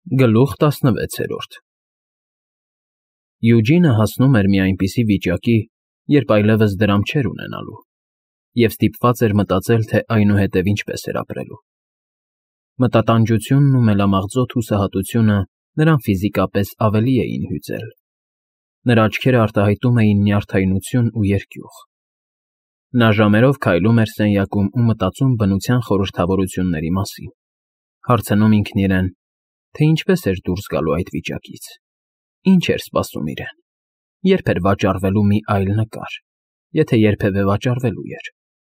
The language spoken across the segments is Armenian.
Գլուխ 16 Յուջինը հասնում էր մի այնպիսի վիճակի, երբ այլևս դրամ չէր ունենալու, և ստիպված էր մտածել, թե այնուհետև ինչպես էր ապրելու։ Մտատանջությունն ու մելամաղձոտ հուսահատությունը նրան ֆիզիկապես ավելի էին հյուծել։ Նրա աչքերը արտահայտում էին նյարդայնություն ու երկյուղ։ Նա ժամերով քայլում էր սենյակում ու մտածում բնության խորհրդավորությունների մասին, հարցնում ինքն իրեն, թե ինչպես էր դուրս գալու այդ վիճակից, ինչ էր սպասում իրեն, երբ էր վաճառվելու մի այլ նկար, եթե երբևէ վաճառվելու էր։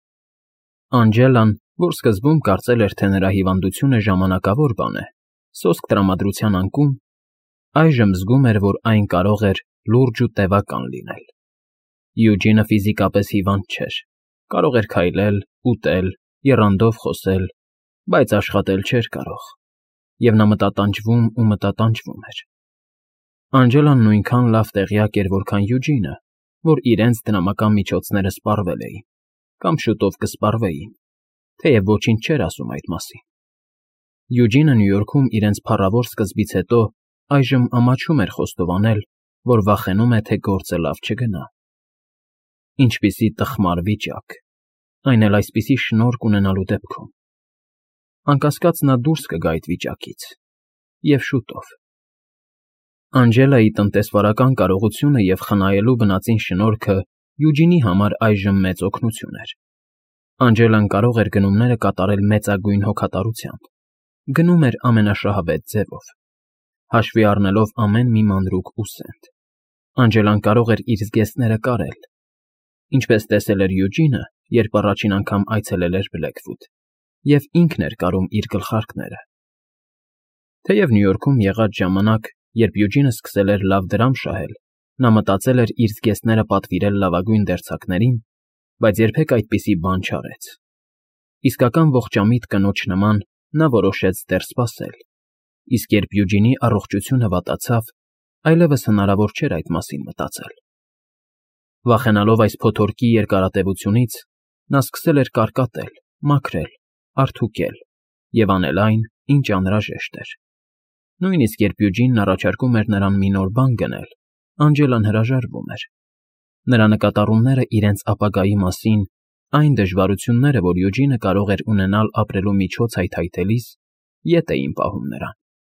Անջելան, որ սկզբում կարծել էր, թե նրա հիվանդությունը ժամանակավոր բան է, սոսկ տրամադրության անկում, այժմ զգում էր, որ այն կարող էր լուրջ ու տևական լինել։ Յուջինը ֆիզիկապես հիվանդ չէր, կարող էր քայլել, ուտել, եռանդով խոսել, բայց աշխատել չէր կարող, և նա մտատանջվում էր։ Անջելան նույնքան լավ տեղյակ էր, որքան Յուջինը, որ իրենց տրամական միջոցները սպառվել էին, կամ շուտով կսպառվեին, թեև ոչինչ չէր ասում այդ մասին։ Յուջինը Նյու Յորքում իրենց փառավոր սկզբից հետո այժմ ամաչում էր խոստովանել, որ վախենում է, թե գործը լավ չգնա։ Ինչպիսի տխմար վիճակ, այն էլ այսպիսի շնորհք ունենալու դեպքում։ Անկասկած նա դուրս կգա այդ վիճակից, և շուտով։ Անջելայի տնտեսվարական կարողությունը և խնայելու բնածին շնորհքը Յուջինի համար այժմ մեծ օգնություն էր։ Անջելան կարող էր գնումները կատարել մեծագույն հոգատարությամբ, գնում էր ամենաշահավետ ձևով, հաշվի առնելով ամեն մի մանրուք ու սենտ։ Անջելան կարող էր իր զգեստները կարել, ինչպես տեսել էր Յուջինը, երբ առաջին անգամ այցելել էր Բլեքվուդ, և ինքն էր կարում իր գլխարկները։ Թեև Նյու Յորքում եղած ժամանակ, երբ Յուջինը սկսել էր լավ դրամ շահել, նա մտածել էր իր զգեստները պատվիրել լավագույն դերձակներին, բայց երբեք այդպիսի բան չարեց։ Իսկական ողջամիտ կնոջ նման նա որոշեց դեռ սպասել, իսկ երբ Յուջինի առողջությունը վատացավ, այլևս հնարավոր չէր այդ մասին մտածել։ Վախենալով այս փոթորկի երկարատևությունից, նա սկսել էր կարկատել, մաքրել, արթուկել և անել այն, ինչ անհրաժեշտ էր։ Նույնիսկ երբ Յուջինն առաջարկում էր նրան մի նոր բան գնել, Անջելան հրաժարվում էր։ Նրա նկատառումները իրենց ապագայի մասին, այն դժվարությունները, որ Յուջինը կարող էր ունենալ ապրելու միջոց հայթայթելիս, ետ էին պահում նրան։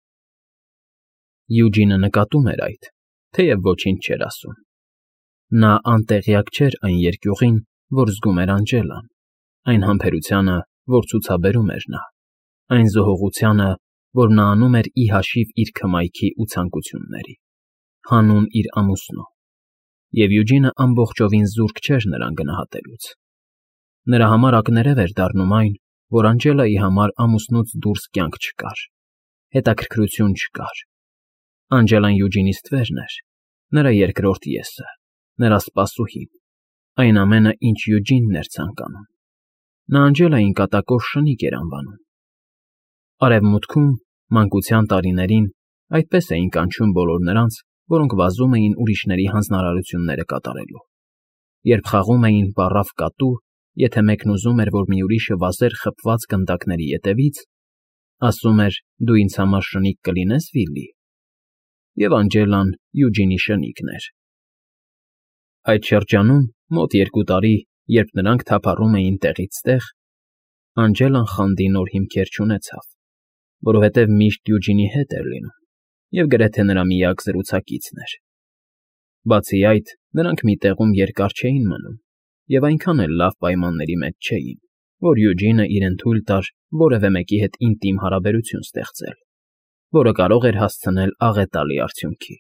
Յուջինը նկատում էր այդ, թեև ոչինչ չէր ասում։ Նա անտեղյակ չէր այն երկյուղին, որ զգում էր Անջելան, այն համբերությանը, որ ցուցաբերում էր նա, այն զոհողությանը, որ նա անում էր ի հաշիվ իր քմայքի ու ցանկությունների, հանուն իր ամուսնու, և Յուջինը ամբողջովին զուրկ չէր նրան գնահատելուց։ Նրա համար ակներև էր դառնում այն, որ Անջելայի համար ամուսնուց դուրս կյանք չկար, հետաքրքրություն չկար։ Անջելան Յուջինի ստվերն էր, նրա երկրորդ ես-ը, նրա սպասուհին, այն ամենը, ինչ Յուջինն էր ցանկանում։ Նա Անջելային կատակով շնիկ էր անվանում։ Արևմուտքում, մանկության տարիներին, այդպես էին կանչում բոլոր նրանց, որոնք վազում էին ուրիշների հանձնարարությունները կատարելու։ Երբ խաղում էին պառավ կատու, եթե մեկն ուզում էր, որ մի ուրիշը վազեր խփված գնդակների ետևից, ասում էր. «Դու ինձ համար շնիկ կլինե՞ս, Վիլլի»։ Եվ Անջելան Յուջինի շնիկն էր։ Այդ շրջանում, մոտ 2 տարի, երբ նրանք թափառում էին տեղից տեղ, Անջելան խանդի նոր հիմքեր չունեցավ, որովհետև միշտ Յուջինի հետ էր լինում և գրեթե նրա միակ զրուցակիցն էր։ Բացի այդ, նրանք մի տեղում երկար չէին մնում և այնքան էլ լավ պայմանների մեջ չէին, որ Յուջինը իրեն թույլ տար որևէ մեկի հետ ինտիմ հարաբերություն ստեղծել, որը կարող էր հասցնել աղետալի արդյունքի։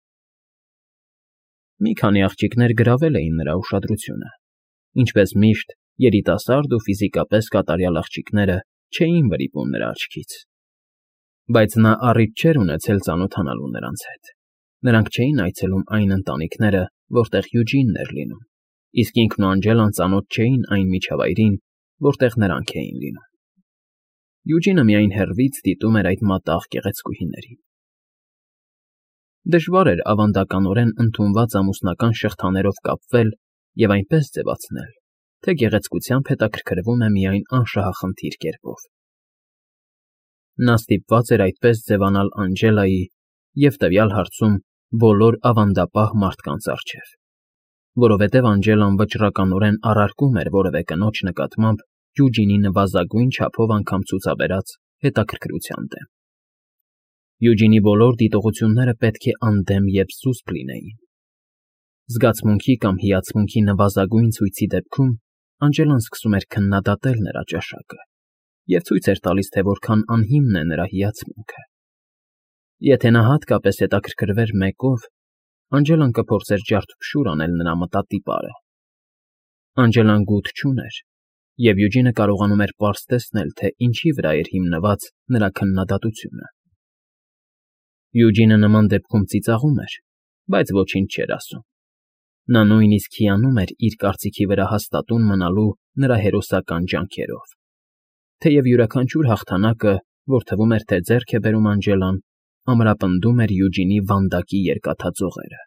Մի քանի աղջիկներ գրավել էին նրա ուշադրությունը, ինչպես միշտ, երիտասարդ ու ֆիզիկապես կատարյալ աղջիկները չէին վրիպում նրա աչքից։ Բայց նա առիթ չէր ունեցել ծանոթանալու նրանց հետ։ Նրանք չէին այցելում այն ընտանիքները, որտեղ Յուջինն էր լինում, իսկ ինքն ու Անջելան ծանոթ չէին այն միջավայրին, որտեղ նրանք էին լինում։ Յուջինը միայն հեռվից դիտում էր այդ մատաղ գեղեցկուհիներին։ Դժվար էր ավանդականորեն ընդունված ամուսնական շղթաներով կապվել և այնպես ձևացնել, թե գեղեցկությամբ հետաքրքրվում է միայն անշահախնդիր կերպով։ Նա ստիպված էր այդպես ձևանալ Անջելայի և տվյալ հարցում բոլոր ավանդապահ մարդկանց առջև, որովհետև Անջելան վճռականորեն առարկում էր որևէ կնոջ նկատմամբ Յուջինի նվազագույն չափով անգամ ցուցաբերած հետաքրքրության դեմ։ Յուջինի բոլոր դիտողությունները պետք է անդեմ և սուսպ լինեին։ Զգացմունքի կամ հիացմունքի նվազագույն ցույցի դեպքում Անջելան սկսում էր քննադատել նրա ճաշակը և ցույց էր տալիս, թե որքան անհիմն է նրա հիացմունքը։ Եթե նա հատկապես հետաքրքրվեր մեկով, Անջելան կփորձեր ջարդփշուր անել նրա մտատիպարը։ Անջելան գութ չուներ, և Յուջինը կարողանում էր պարզ տեսնել, թե ինչի վրա էր հիմնված նրա քննադատությունը։ Յուջինը նման դեպքում ծիծաղում էր, բայց ոչինչ չէր ասում։ Նա նույնիսկ հիանում էր իր կարծիքի վրա հաստատուն մնալու նրա հերոսական ջանքերով, թեև յուրաքանչյուր հաղթանակը, որ թվում էր, թե ձեռք է բերում Անջելան, ամրապնդում էր Յուջինի վանդակի երկաթածողերը։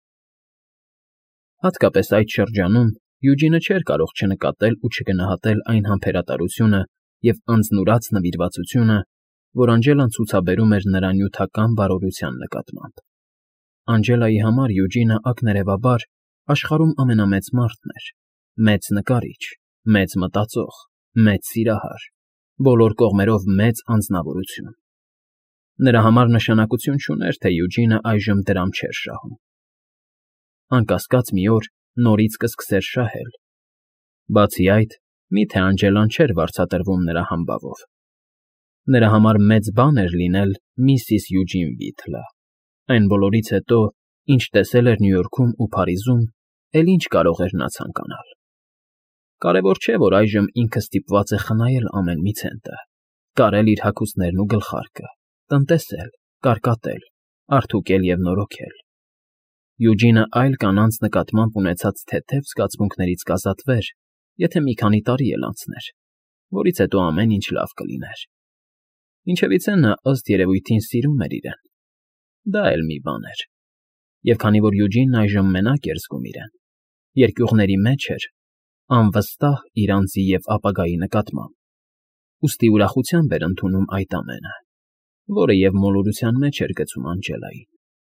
Հատկապես այդ շրջանում Յուջինը չէր կարող չնկատել ու չգնահատել այն համբերատարությունը և անձնուրաց նվիրվածությունը, որ Անջելան ցուցաբերում էր նրա նյութական բարօրության նկատմամբ։ Անջելայի համար Յուջինը ակներևաբար աշխարհում ամենամեծ մարդն էր, մեծ նկարիչ, մեծ մտածող, մեծ սիրահար, բոլոր կողմերով մեծ անձնավորություն։ Նրա համար նշանակություն չուներ, թե Յուջինը այժմ դրամ չէր շահում։ Անկասկած մի օր նորից կսկսեր շահել։ Բացի այդ, միթե Անջելան չէր վարձատրվում նրա համբավով։ Նրա համար մեծ բան էր լինել միսիս Յուջին Վիթլը։ Այն բոլորից հետո, ինչ տեսել էր Նյու Յորքում ու Փարիզում, էլ ինչ կարող էր նա ցանկանալ։ Կարևոր չէ, որ այժմ ինքը ստիպված է խնայել ամեն մի ցենտը, կարել իր հագուստներն ու գլխարկը, տնտեսել, կարկատել, արդուկել և նորոգել։ Յուջինը այլ կանանց նկատմամբ ունեցած թեթև զգացմունքներից կազատվեր, եթե մի քանի տարի էլ անցներ, որից հետո ամեն ինչ լավ կլիներ։ Ինչևիցե նա ըստ երևույթին սիրում էր իրեն։ Դա էլ մի բան էր։ Եվ քանի որ Յուջինն այժմ մենակ էր զգում իրեն, երկյուղների մեջ էր, անվստահ իր անձի և ապագայի նկատմամբ, ուստի ուրախությամբ էր ընդունում այդ ամենը, որը և մոլորության մեջ էր գցում Անջելային։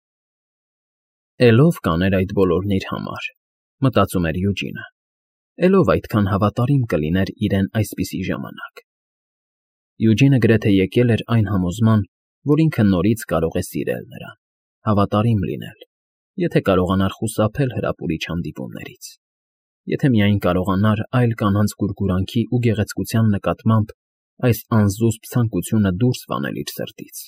Էլով կաներ այդ բոլորն իր համար, մտածում էր Յուջինը, էլով այդքան հավատարիմ կլիներ իրեն այսպիսի ժամանակ։ Յուջինը գրեթե եկել էր այն համոզման, որ ինքը նորից կարող է սիրել նրան, հավատարիմ լինել, եթե կարողանար խուսափել հրապուրիչ հանդիպումներից, եթե միայն կարողանար այլ կանանց գուրգուրանքի ու գեղեցկության նկատմամբ այս անզուսպ ցանկությունը դուրս վանել իր սրտից։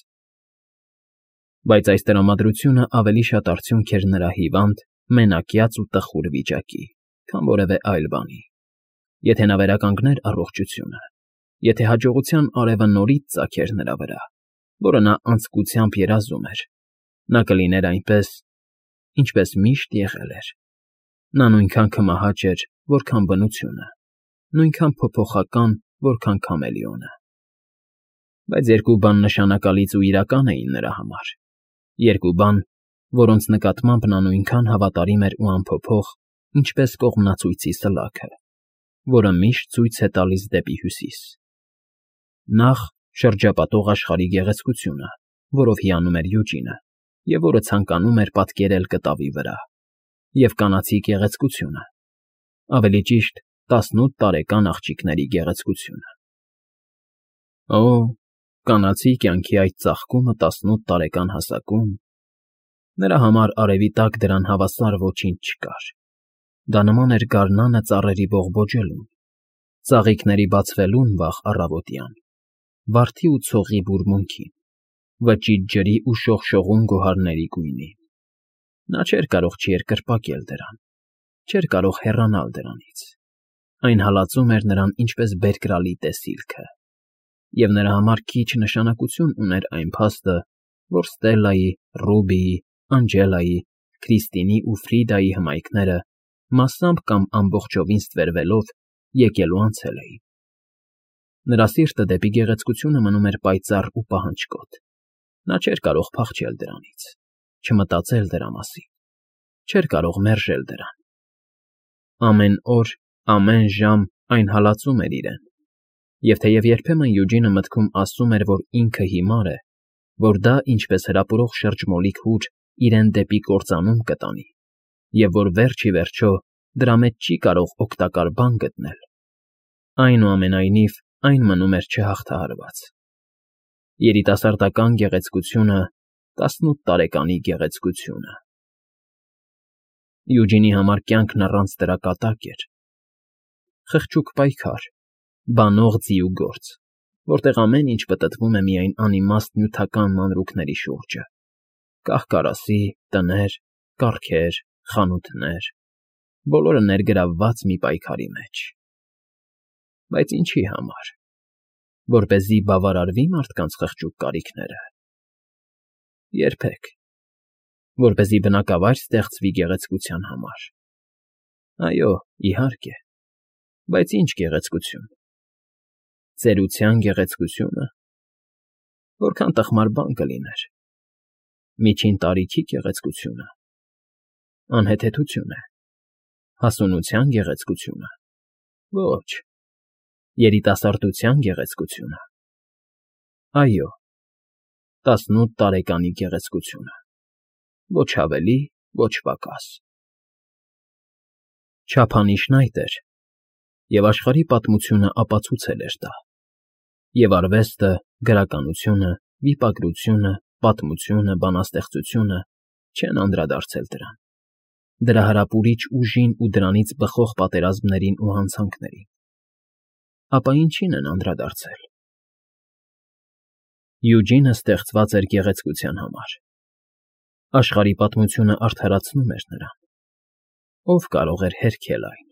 Բայց այս տրամադրությունը ավելի շատ արդյունք էր նրա հիվանդ, մենակյաց ու տխուր վիճակի, քան որևէ այլ բանի։ Եթե նա վերականգներ առողջությունը, եթե հաջողության արևը նորից ծագեր նրա վրա, որը նա անձկությամբ երազում էր, նա կլիներ այնպես, ինչպես միշտ եղել էր։ Նա նույնքան կմահաճ էր, որքան բնությունը, նույնքան փոփոխական, որքան քամելեոնը։ Բայց երկու բան նշանակալից ու իրական էին նրա համար, երկու բան, որոնց նկատմամբ նա նույնքան հավատարիմ էր ու անփոփոխ, ինչպես կողմնացույցի սլաքը, որը միշտ ցույց է տալիս դեպի հյուսիս։ Նախ շրջապատող աշխարհի գեղեցկությունը, որով հիանում էր Յուջինը, և որը ցանկանում էր պատկերել կտավի վրա, և կանացի գեղեցկությունը, ավելի ճիշտ 18 տարեկան աղջիկների գեղեցկությունը։ Օ, կանացի կյանքի այդ ծաղկումը 18 տարեկան հասակում… Նրա համար արևի տակ դրան հավասար ոչինչ չկար։ Դա նման էր գարնանը ծառերի բողբոջելուն, ծաղիկների բացվելուն վաղ առավոտյան, վարդի ու ցողի բուրմունքին, վճիտ ջրի ու շողշողուն գոհարների գույնին։ Նա չէր կարող չերկրպագել դրան, չէր կարող հեռանալ դրանից։ Այն հալածում էր նրան ինչպես բերկրալի տեսիլքը։ Եվ նրա համար քիչ նշանակություն ուներ այն փաստը, որ Ստելլայի, Ռուբիի, Անջելայի, Քրիստինի ու Ֆրիդայի հմայքները մասամբ կամ ամբողջովին ստվերվելով եկել ու անցել էին։ Նրա սիրտը դեպի գեղեցկությունը մնում էր պայծառ ու պահանջկոտ։ Նա չէր կարող փախչել դրանից, չմտածել դրա մասին, չէր կարող մերժել դրան։ Ամեն օր, ամեն ժամ այն հալածում էր իրեն, Եվ թեև երբեմն Յուջինը մտքում ասում էր, որ ինքը հիմար է, որ դա, ինչպես հրապուրող շրջմոլիկ հուր, իրեն դեպի կործանում կտանի, և որ վերջ ի վերջո դրա մեջ չի կարող օգտակար բան գտնել, այնուամենայնիվ այն մնում էր չհաղթահարված։ Երիտասարդական գեղեցկությունը, 18 տարեկանի գեղեցկությունը։ Յուջինի համար կյանքն առանց դրա կատակ էր։ Խղճուկ պայքար, բանող ձիուգործ, որտեղ ամեն ինչ պտտվում է միայն անիմաստ նյութական մանրուքների շուրջը՝ կահ֊կարասի, տներ, կառքեր, խանութներ, բոլորը ներգրավված մի պայքարի մեջ։ Բայց ինչի համար։ Որպեսզի բավարարվի՞ մարդկանց խղճուկ կարիքները։ Երբեք։ Որպեսզի բնակավայր ստեղծվի գեղեցկության համար։ Այո, իհարկե։ Բայց ի՞նչ գեղեցկություն։ Ծերության գեղեցկությո՞ւնը։ Որքան տխմար բան կլիներ։ Միջին տարիքի գեղեցկությունը։ Անհեթեթություն է։ Հասունության գեղեցկությունը։ Ոչ։ Երիտասարդության գեղեցկությունը։ Այո, 18 տարեկանի գեղեցկությունը։ Ոչ ավելի, ոչ պակաս։ Չափանիշն այդ էր, և աշխարհի պատմությունը ապացուցել էր դա։ Եվ արվեստը, գրականությունը, վիպագրությունը, պատմությունը, բանաստեղծությունը չեն անդրադարձել դրան, դրա հրապուրիչ ուժին ու դրանից բխող պատերազմներին ու հանցանքներին։ Ապա ինչի՞ն են անդրադարձել։ Յուջինը ստեղծված էր գեղեցկության համար։ Աշխարհի պատմությունը արդարացնում էր նրան։ Ո՞վ կարող էր հերքել այն։